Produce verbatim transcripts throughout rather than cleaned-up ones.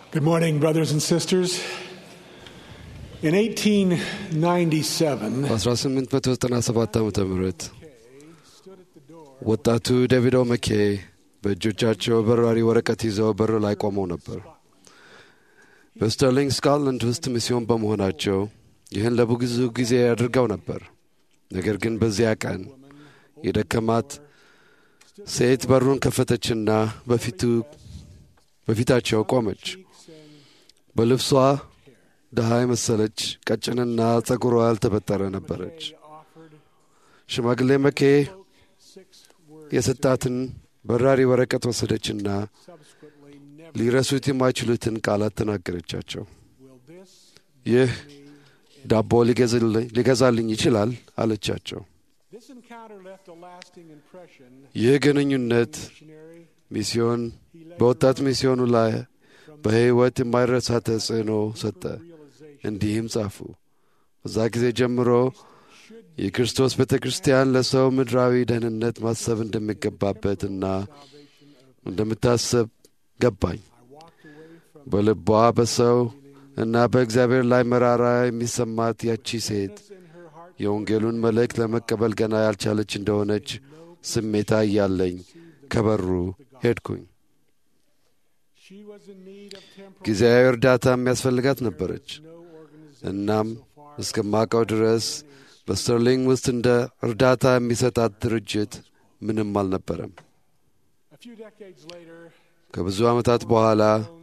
Good morning, brothers and sisters. In eighteen ninety-seven, በ1897 ዓመተ ምህረት ወጣቱ ዴቪድ ኦ'መኬ በእጆቻቸው በራሪ ወረቀት ይዘው በር ላይ ቆመው ነበር። በስተርሊንግ ስኮትላንድ ውስጥ ሚስዮን በመሆናቸው ይህን ለብዙ ጊዜ አድርገው ነበር። ነገር ግን በዚያ ቀን የደከማት ሴት በሩን ከፈተችና በፊቱ በፊታቸው ቆመች። በልብሷ ድሃ መሰለች፣ ቀጭንና ጸጉሯ ያልተበጠረ ነበረች። ሽማግሌ መኬ የሰጣትን በራሪ ወረቀት ወሰደችና ሊረሱት የማይችሉትን ቃላት ተናገረቻቸው። ይህ ዳቦ ሊገዛልኝ ይችላል አለቻቸው። ይህ ግንኙነት ሚስዮን በወጣት ሚስዮኑ ላይ በሕይወት የማይረሳ ተጽዕኖ ሰጠ። እንዲህም ጻፉ። በዛ ጊዜ ጀምሮ የክርስቶስ ቤተ ክርስቲያን ለሰው ምድራዊ ደህንነት ማሰብ እንደሚገባበትና እንደምታሰብ ገባኝ። በልቧ በሰው እና በእግዚአብሔር ላይ መራራ የሚሰማት ያቺ ሴት የወንጌሉን መልእክት ለመቀበል ገና ያልቻለች እንደሆነች ስሜታ እያለኝ ከበሩ ሄድኩኝ። ጊዜያዊ እርዳታ የሚያስፈልጋት ነበረች። እናም እስከማውቀው ድረስ በስተርሊንግ ውስጥ እንደ እርዳታ የሚሰጣት ድርጅት ምንም አልነበረም። ከብዙ ዓመታት በኋላ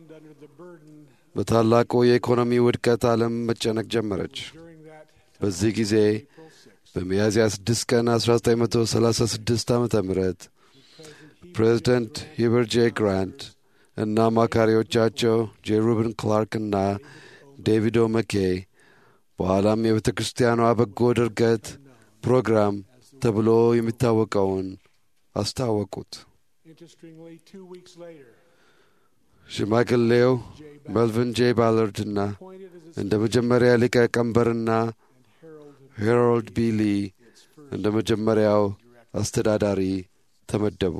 በታላቁ የኢኮኖሚ ውድቀት ዓለም መጨነቅ ጀመረች። በዚህ ጊዜ በሚያዝያ ስድስት ቀን አስራ ዘጠኝ መቶ ሰላሳ ስድስት ዓመተ ምህረት ፕሬዚደንት ሂበር ጄ ግራንት እና አማካሪዎቻቸው ጄ ሩበን ክላርክ እና ዴቪድ ኦ'መኬ በኋላም የቤተ ክርስቲያኗ በጎ ድርገት ፕሮግራም ተብሎ የሚታወቀውን አስታወቁት። ሽማግሌው መልቪን ጄ ባላርድና እንደ መጀመሪያ ሊቀ ቀንበርና ሄሮልድ ቢ ሊ እንደ መጀመሪያው አስተዳዳሪ ተመደቡ።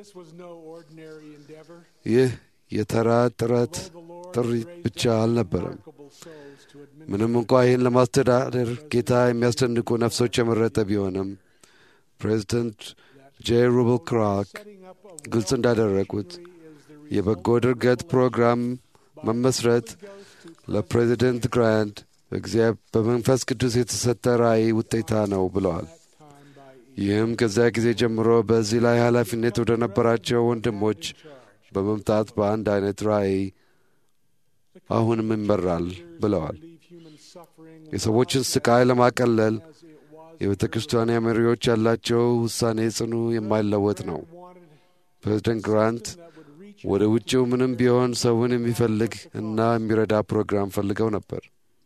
ይህ የተራ ጥረት ጥሪ ብቻ አልነበረም። ምንም እንኳ ይህን ለማስተዳደር ጌታ የሚያስደንቁ ነፍሶች የመረጠ ቢሆንም ፕሬዚደንት ጄ ሩበን ክላርክ ግልጽ እንዳደረጉት የበጎ ድርገት ፕሮግራም መመስረት ለፕሬዚደንት ግራንት በመንፈስ ቅዱስ የተሰጠ ራእይ ውጤታ ነው ብለዋል። ይህም ከዚያ ጊዜ ጀምሮ በዚህ ላይ ኃላፊነት ወደ ነበራቸው ወንድሞች በመምጣት በአንድ አይነት ራእይ አሁንም ይመራል ብለዋል። የሰዎችን ስቃይ ለማቀለል የቤተ ክርስቲያን መሪዎች ያላቸው ውሳኔ ጽኑ የማይለወጥ ነው። ፕሬዚደንት ግራንት ወደ ውጭው ምንም ቢሆን ሰውን የሚፈልግ እና የሚረዳ ፕሮግራም ፈልገው ነበር።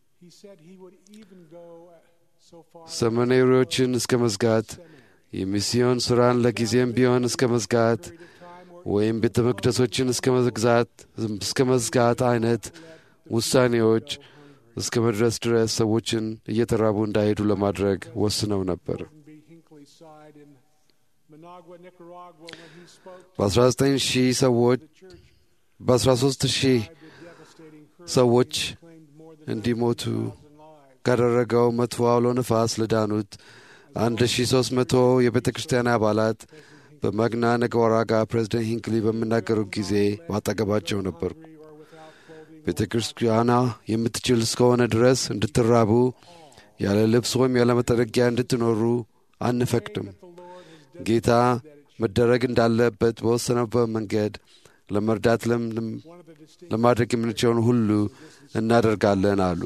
ሰሚናሪዎችን እስከ መዝጋት፣ የሚስዮን ሥራን ለጊዜም ቢሆን እስከ መዝጋት ወይም ቤተ መቅደሶችን እስከ መዝጋት እስከ መዝጋት አይነት ውሳኔዎች እስከ መድረስ ድረስ ሰዎችን እየተራቡ እንዳይሄዱ ለማድረግ ወስነው ነበር። በአስራ ዘጠኝ ሺህ ሰዎች በአስራ ሦስት ሺህ ሰዎች እንዲሞቱ ካደረገው መጥፎ አውሎ ነፋስ ለዳኑት አንድ ሺህ ሦስት መቶ የቤተ ክርስቲያን አባላት በማግና ነገራጋ ፕሬዚደንት ሂንክሊ በሚናገሩት ጊዜ ባጠገባቸው ነበርኩ። ቤተ ክርስቲያኗ የምትችል እስከሆነ ድረስ እንድትራቡ፣ ያለ ልብስ ወይም ያለ መጠረጊያ እንድትኖሩ አንፈቅድም። ጌታ መደረግ እንዳለበት በወሰነበት መንገድ ለመርዳት ለማድረግ የምንችለውን ሁሉ እናደርጋለን አሉ።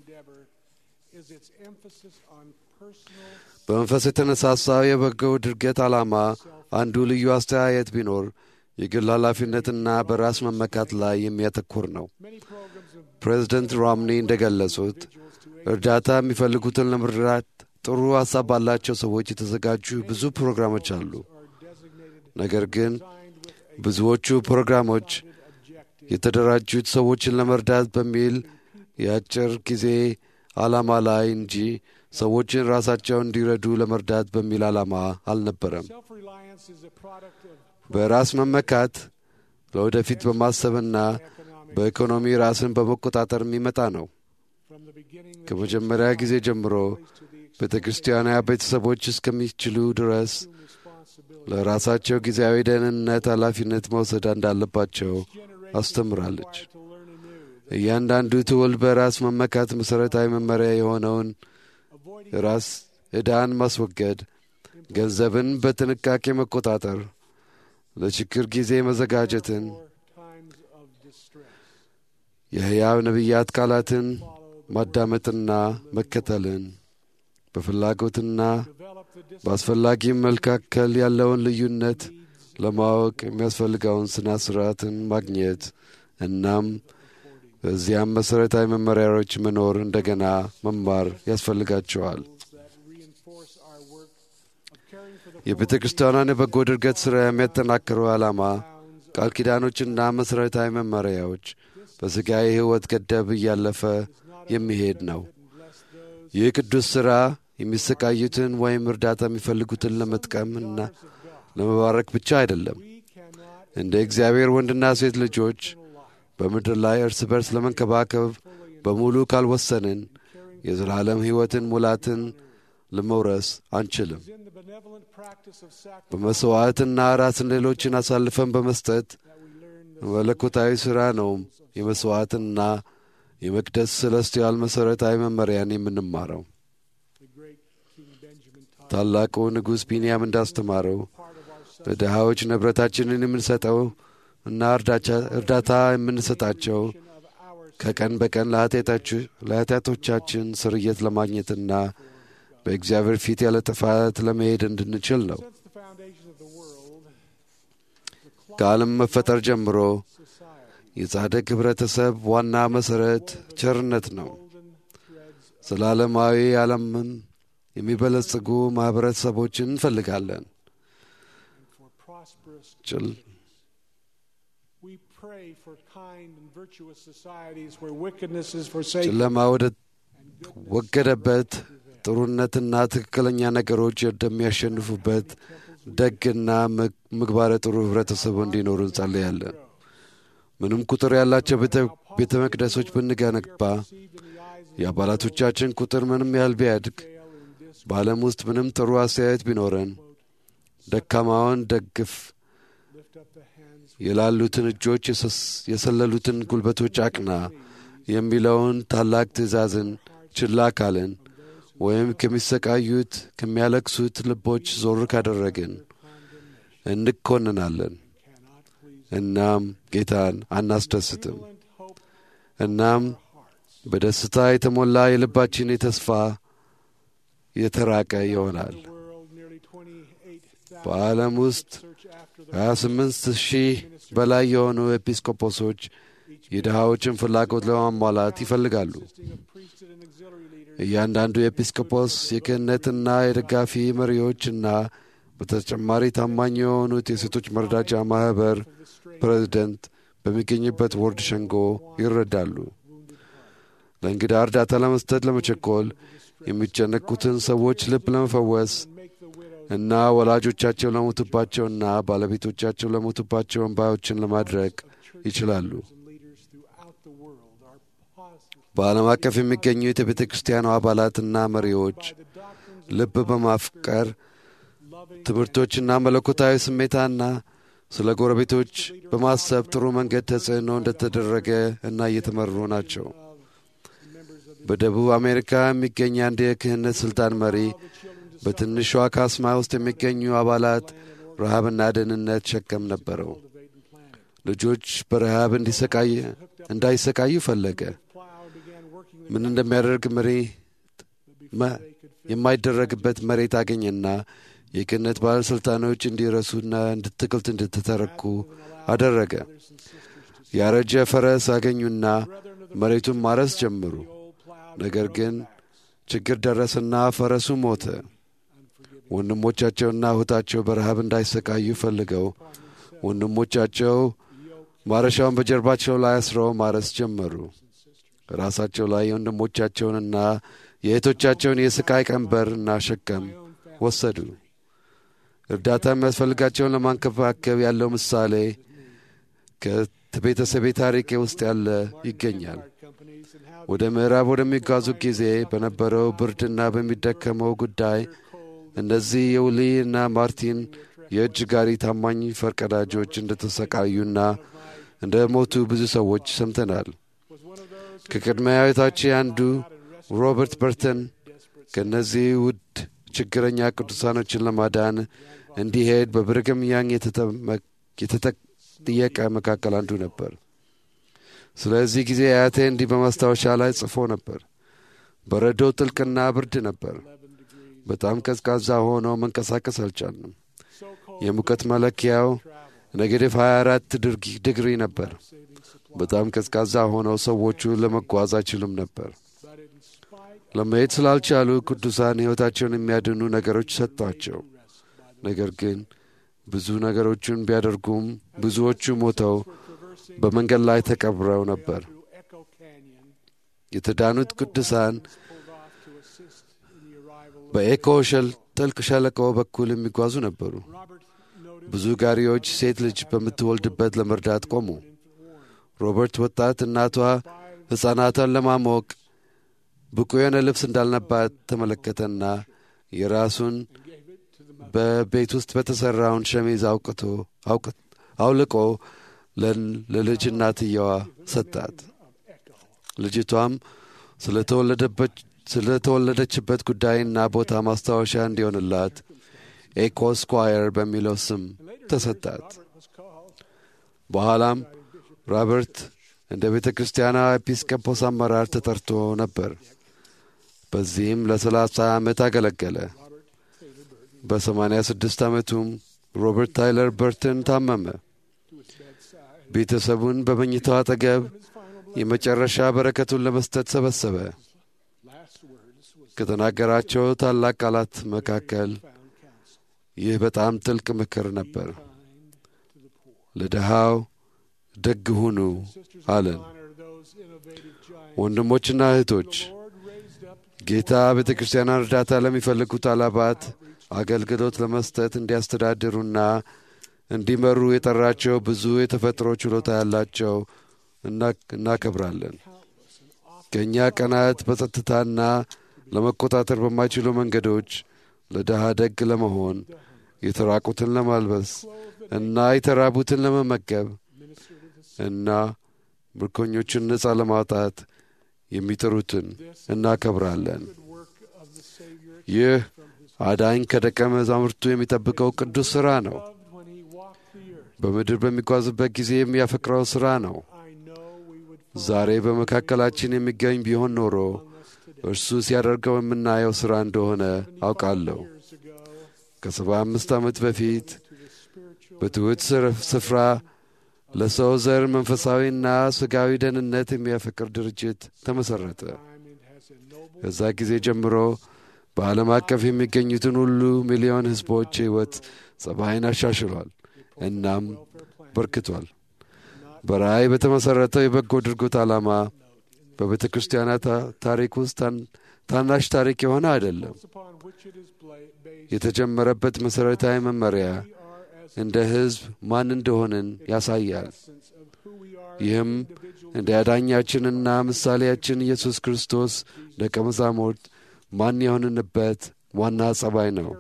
በመንፈስ የተነሳሳው የበጎ ድርገት ዓላማ አንዱ ልዩ አስተያየት ቢኖር የግል ኃላፊነትና በራስ መመካት ላይ የሚያተኩር ነው። ፕሬዚደንት ሮምኒ እንደገለጹት እርዳታ የሚፈልጉትን ለመርዳት ጥሩ ሐሳብ ባላቸው ሰዎች የተዘጋጁ ብዙ ፕሮግራሞች አሉ። ነገር ግን ብዙዎቹ ፕሮግራሞች የተደራጁት ሰዎችን ለመርዳት በሚል የአጭር ጊዜ ዓላማ ላይ እንጂ ሰዎችን ራሳቸውን እንዲረዱ ለመርዳት በሚል ዓላማ አልነበረም። በራስ መመካት ለወደፊት በማሰብና በኢኮኖሚ ራስን በመቆጣጠር የሚመጣ ነው። ከመጀመሪያ ጊዜ ጀምሮ ቤተ ክርስቲያኗ ቤተሰቦች እስከሚችሉ ድረስ ለራሳቸው ጊዜያዊ ደህንነት ኃላፊነት መውሰድ እንዳለባቸው አስተምራለች። እያንዳንዱ ትውልድ በራስ መመካት መሠረታዊ መመሪያ የሆነውን ራስ ዕዳን ማስወገድ፣ ገንዘብን በጥንቃቄ መቆጣጠር፣ ለችግር ጊዜ መዘጋጀትን፣ የሕያው ነቢያት ቃላትን ማዳመጥና መከተልን፣ በፍላጎትና በአስፈላጊም መካከል ያለውን ልዩነት ለማወቅ የሚያስፈልገውን ስነ ስርዓትን ማግኘት እናም በዚያም መሠረታዊ መመሪያዎች መኖር እንደገና መማር ያስፈልጋቸዋል። የቤተ ክርስቲያኗን የበጎ ድርገት ሥራ የሚያጠናክረው ዓላማ ቃል ኪዳኖችና መሠረታዊ መመሪያዎች በሥጋዊ ሕይወት ገደብ እያለፈ የሚሄድ ነው። ይህ ቅዱስ ሥራ የሚሰቃዩትን ወይም እርዳታ የሚፈልጉትን ለመጥቀም እና ለመባረክ ብቻ አይደለም። እንደ እግዚአብሔር ወንድና ሴት ልጆች በምድር ላይ እርስ በርስ ለመንከባከብ በሙሉ ካልወሰንን የዘላለም ሕይወትን ሙላትን ለመውረስ አንችልም። በመሥዋዕትና ራስን ሌሎችን አሳልፈን በመስጠት መለኮታዊ ሥራ ነው የመሥዋዕትና የመቅደስ ሰለስቲያል መሠረታዊ መመሪያን የምንማረው። ታላቁ ንጉሥ ቢንያም እንዳስተማረው ለድሃዎች ንብረታችንን የምንሰጠው እና እርዳታ የምንሰጣቸው ከቀን በቀን ለኃጢአቶቻችን ስርየት ለማግኘትና በእግዚአብሔር ፊት ያለ ጥፋት ለመሄድ እንድንችል ነው። ከዓለም መፈጠር ጀምሮ የጻድቅ ኅብረተሰብ ዋና መሠረት ቸርነት ነው። ዘላለማዊ ዓለምን የሚበለጽጉ ማኅበረሰቦችን እንፈልጋለን። ጨለማ ወደ ወገደበት ጥሩነትና ትክክለኛ ነገሮች እንደሚያሸንፉበት ደግና ምግባረ ጥሩ ኅብረተሰብ እንዲኖሩ እንጸልያለን። ምንም ቁጥር ያላቸው ቤተ መቅደሶች ብንገነባ፣ የአባላቶቻችን ቁጥር ምንም ያህል ቢያድግ፣ በዓለም ውስጥ ምንም ጥሩ አስተያየት ቢኖረን፣ ደካማውን ደግፍ፣ የላሉትን እጆች፣ የሰለሉትን ጉልበቶች አቅና የሚለውን ታላቅ ትእዛዝን ችላ ካልን ወይም ከሚሰቃዩት ከሚያለቅሱት ልቦች ዞር ካደረግን እንኮንናለን። እናም ጌታን አናስደስትም። እናም በደስታ የተሞላ የልባችን የተስፋ የተራቀ ይሆናል። በዓለም ውስጥ ሀያ ስምንት ሺህ በላይ የሆኑ ኤጲስቆጶሶች የድሃዎችን ፍላጎት ለማሟላት ይፈልጋሉ። እያንዳንዱ ኤጲስቆጶስ የክህነትና የደጋፊ መሪዎችና በተጨማሪ ታማኝ የሆኑት የሴቶች መርዳጃ ማኅበር ፕሬዝደንት በሚገኝበት ወርድ ሸንጎ ይረዳሉ። ለእንግዳ እርዳታ ለመስጠት ለመቸኮል፣ የሚጨነቁትን ሰዎች ልብ ለመፈወስ እና ወላጆቻቸው ለሞቱባቸውና ባለቤቶቻቸው ለሞቱባቸው እንባዮችን ለማድረግ ይችላሉ። በዓለም አቀፍ የሚገኙት የቤተ ክርስቲያኗ አባላትና መሪዎች ልብ በማፍቀር ትምህርቶችና መለኮታዊ ስሜታና ስለ ጎረቤቶች በማሰብ ጥሩ መንገድ ተጽዕኖ እንደተደረገ እና እየተመሩ ናቸው። በደቡብ አሜሪካ የሚገኝ አንድ የክህነት ሥልጣን መሪ በትንሿ ካስማ ውስጥ የሚገኙ አባላት ረሃብና ደህንነት ሸክም ነበረው። ልጆች በረሃብ እንዳይሰቃዩ ፈለገ። ምን እንደሚያደርግ መሪ የማይደረግበት መሬት አገኘና የክህነት ባለሥልጣኖች እንዲረሱና እንድትክልት እንድትተረኩ አደረገ። ያረጀ ፈረስ አገኙና መሬቱን ማረስ ጀመሩ። ነገር ግን ችግር ደረሰና ፈረሱ ሞተ። ወንድሞቻቸውና እህታቸው በረሃብ እንዳይሰቃዩ ፈልገው ወንድሞቻቸው ማረሻውን በጀርባቸው ላይ አስረው ማረስ ጀመሩ። ራሳቸው ላይ የወንድሞቻቸውንና የእህቶቻቸውን የስቃይ ቀንበርና ሸክም ወሰዱ። እርዳታ የሚያስፈልጋቸውን ለማንከባከብ ያለው ምሳሌ ቤተሰቤ ታሪክ ውስጥ ያለ ይገኛል። ወደ ምዕራብ ወደሚጓዙ ጊዜ በነበረው ብርድና በሚደከመው ጉዳይ እነዚህ የውሊ እና ማርቲን የእጅ ጋሪ ታማኝ ፈርቀዳጆች እንደተሰቃዩና እንደ ሞቱ ብዙ ሰዎች ሰምተናል። ከቅድመ አያቶቼ አንዱ ሮበርት በርተን ከእነዚህ ውድ ችግረኛ ቅዱሳኖችን ለማዳን እንዲሄድ በብርግም ያንግ የተጠየቀ መካከል አንዱ ነበር። ስለዚህ ጊዜ አያቴ እንዲህ በማስታወሻ ላይ ጽፎ ነበር። በረዶ ጥልቅና ብርድ ነበር። በጣም ቀዝቃዛ ሆኖ መንቀሳቀስ አልቻልንም። የሙቀት መለኪያው ኔጌቲቭ ሃያ አራት ዲግሪ ነበር። በጣም ቀዝቃዛ ሆነው ሰዎቹ ለመጓዝ አይችሉም ነበር። ለመሄድ ስላልቻሉ ቅዱሳን ሕይወታቸውን የሚያድኑ ነገሮች ሰጥቷቸው፣ ነገር ግን ብዙ ነገሮችን ቢያደርጉም ብዙዎቹ ሞተው በመንገድ ላይ ተቀብረው ነበር። የተዳኑት ቅዱሳን በኤኮ ጥልቅ ሸለቆ በኩል የሚጓዙ ነበሩ። ብዙ ጋሪዎች ሴት ልጅ በምትወልድበት ለመርዳት ቆሙ። ሮበርት ወጣት እናቷ ሕፃናቷን ለማሞቅ ብቁ የሆነ ልብስ እንዳልነባት ተመለከተና የራሱን በቤት ውስጥ በተሠራውን ሸሚዝ አውቅቶ አውልቆ ለልጅ እናትየዋ ሰጣት። ልጅቷም ስለተወለደችበት ጉዳይና ቦታ ማስታወሻ እንዲሆንላት ኤኮ ስኳየር በሚለው ስም ተሰጣት። በኋላም ሮበርት እንደ ቤተ ክርስቲያኗ ኤጲስቆጶስ አመራር ተጠርቶ ነበር። በዚህም ለሰላሳ ዓመት አገለገለ። በሰማንያ ስድስት ዓመቱም ሮበርት ታይለር በርተን ታመመ። ቤተሰቡን በመኝታው አጠገብ የመጨረሻ በረከቱን ለመስጠት ሰበሰበ። ከተናገራቸው ታላቅ ቃላት መካከል ይህ በጣም ጥልቅ ምክር ነበር። ለድሃው ደግ ሁኑ አለን። ወንድሞችና እህቶች፣ ጌታ ቤተ ክርስቲያኗን እርዳታ ለሚፈልጉት አባላት አገልግሎት ለመስጠት እንዲያስተዳድሩና እንዲመሩ የጠራቸው ብዙ የተፈጥሮ ችሎታ ያላቸው እናከብራለን። ከእኛ ቀናት በጸጥታና ለመቆጣጠር በማይችሉ መንገዶች ለድሃ ደግ ለመሆን፣ የተራቁትን ለማልበስ እና የተራቡትን ለመመገብ እና ምርኮኞችን ነፃ ለማውጣት የሚጥሩትን እናከብራለን። ይህ አዳኝ ከደቀ መዛሙርቱ የሚጠብቀው ቅዱስ ሥራ ነው። በምድር በሚጓዝበት ጊዜ የሚያፈቅረው ሥራ ነው። ዛሬ በመካከላችን የሚገኝ ቢሆን ኖሮ እርሱ ሲያደርገው የምናየው ሥራ እንደሆነ አውቃለሁ። ከሰባ አምስት ዓመት በፊት በትውት ስፍራ ለሰው ዘር መንፈሳዊና ሥጋዊ ደህንነት የሚያፈቅር ድርጅት ተመሠረተ። ከዛ ጊዜ ጀምሮ በዓለም አቀፍ የሚገኙትን ሁሉ ሚሊዮን ሕዝቦች ሕይወት ጸባይን አሻሽሏል እናም በርክቷል። በራእይ በተመሠረተው የበጎ ድርጎት ዓላማ በቤተ ክርስቲያናት ታሪክ ውስጥ ታናሽ ታሪክ የሆነ አይደለም። የተጀመረበት መሠረታዊ መመሪያ እንደ ሕዝብ ማን እንደሆንን ያሳያል። ይህም እንደ አዳኛችንና ምሳሌያችን ኢየሱስ ክርስቶስ ደቀ መዛሙርት ማን የሆንንበት ዋና ጸባይ ነው።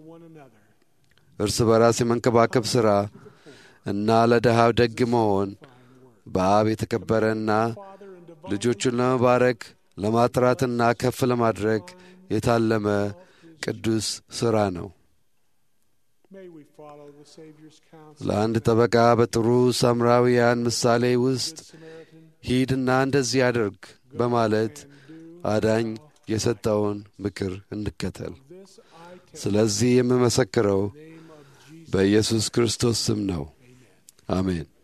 እርስ በራስ የመንከባከብ ሥራ እና ለድሃው ደግ መሆን በአብ የተከበረና ልጆቹን ለመባረክ ለማጥራትና ከፍ ለማድረግ የታለመ ቅዱስ ሥራ ነው። ለአንድ ጠበቃ በጥሩ ሳምራውያን ምሳሌ ውስጥ ሂድና እንደዚህ አድርግ በማለት አዳኝ የሰጠውን ምክር እንከተል። ስለዚህ የምመሰክረው በኢየሱስ ክርስቶስ ስም ነው። አሜን።